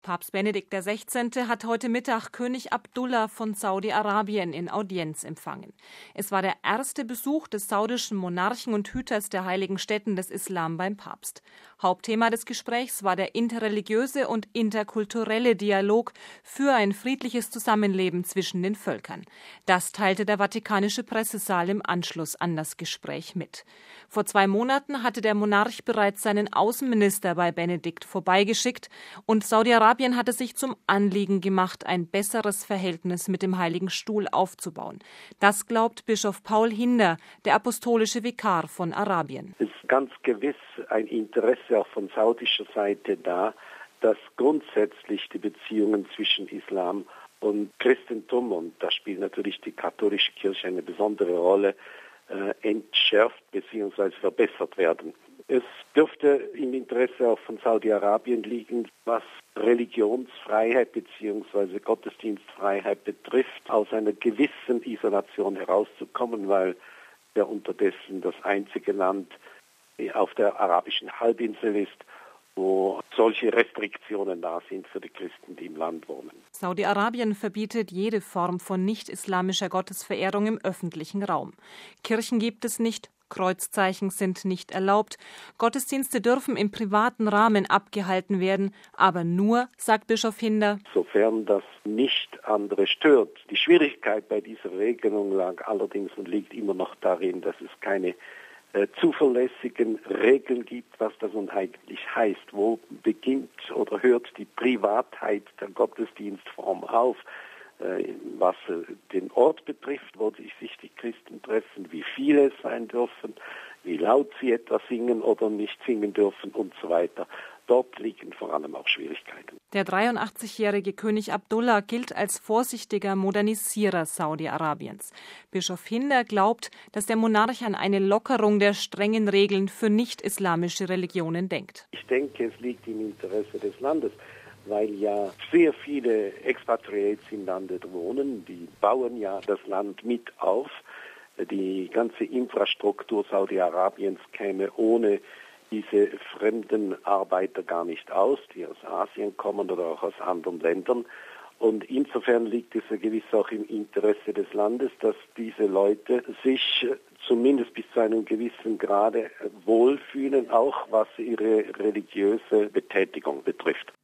Papst Benedikt XVI. Hat heute Mittag König Abdullah von Saudi-Arabien in Audienz empfangen. Es war der erste Besuch des saudischen Monarchen und Hüters der heiligen Stätten des Islam beim Papst. Hauptthema des Gesprächs war der interreligiöse und interkulturelle Dialog für ein friedliches Zusammenleben zwischen den Völkern. Das teilte der Vatikanische Pressesaal im Anschluss an das Gespräch mit. Vor 2 Monaten hatte der Monarch bereits seinen Außenminister bei Benedikt vorbeigeschickt und Saudi-Arabien hatte sich zum Anliegen gemacht, ein besseres Verhältnis mit dem Heiligen Stuhl aufzubauen. Das glaubt Bischof Paul Hinder, der apostolische Vikar von Arabien. Es ist ganz gewiss ein Interesse auch von saudischer Seite da, dass grundsätzlich die Beziehungen zwischen Islam und Christentum, und da spielt natürlich die katholische Kirche eine besondere Rolle, entschärft bzw. verbessert werden. Es dürfte im Interesse auch von Saudi-Arabien liegen, was Religionsfreiheit bzw. Gottesdienstfreiheit betrifft, aus einer gewissen Isolation herauszukommen, weil ja unterdessen das einzige Land auf der arabischen Halbinsel ist, wo solche Restriktionen da sind für die Christen, die im Land wohnen. Saudi-Arabien verbietet jede Form von nicht-islamischer Gottesverehrung im öffentlichen Raum. Kirchen gibt es nicht, Kreuzzeichen sind nicht erlaubt, Gottesdienste dürfen im privaten Rahmen abgehalten werden, aber nur, sagt Bischof Hinder, sofern das nicht andere stört. Die Schwierigkeit bei dieser Regelung lag allerdings und liegt immer noch darin, dass es keine zuverlässigen Regeln gibt, was das nun eigentlich heißt. Wo beginnt oder hört die Privatheit der Gottesdienstform auf? Was den Ort betrifft, wo sich die Christen treffen, wie viele es sein dürfen, wie laut sie etwas singen oder nicht singen dürfen und so weiter. Dort liegen vor allem auch Schwierigkeiten. Der 83-jährige König Abdullah gilt als vorsichtiger Modernisierer Saudi-Arabiens. Bischof Hinder glaubt, dass der Monarch an eine Lockerung der strengen Regeln für nicht-islamische Religionen denkt. Ich denke, es liegt im Interesse des Landes, weil ja sehr viele Expatriates im Lande wohnen. Die bauen ja das Land mit auf. Die ganze Infrastruktur Saudi-Arabiens käme ohne diese fremden Arbeiter gar nicht aus, die aus Asien kommen oder auch aus anderen Ländern. Und insofern liegt es ja gewiss auch im Interesse des Landes, dass diese Leute sich zumindest bis zu einem gewissen Grade wohlfühlen, auch was ihre religiöse Betätigung betrifft.